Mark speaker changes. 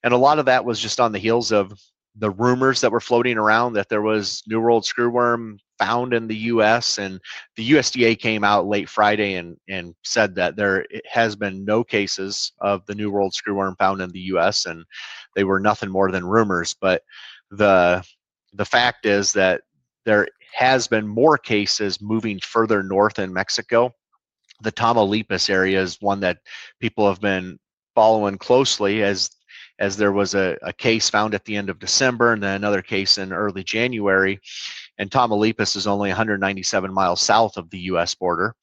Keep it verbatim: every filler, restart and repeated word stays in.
Speaker 1: And a lot of that was just on the heels of the rumors that were floating around that there was New World screwworm found in the U S, and the U S D A came out late Friday and, and said that there has been no cases of the New World screwworm found in the U S, and they were nothing more than rumors. But the the fact is that there has been more cases moving further north in Mexico. The Tamaulipas area is one that people have been following closely, as as there was a, a case found at the end of December and then another case in early January. And Tamaulipas is only one hundred ninety-seven miles south of the U S border.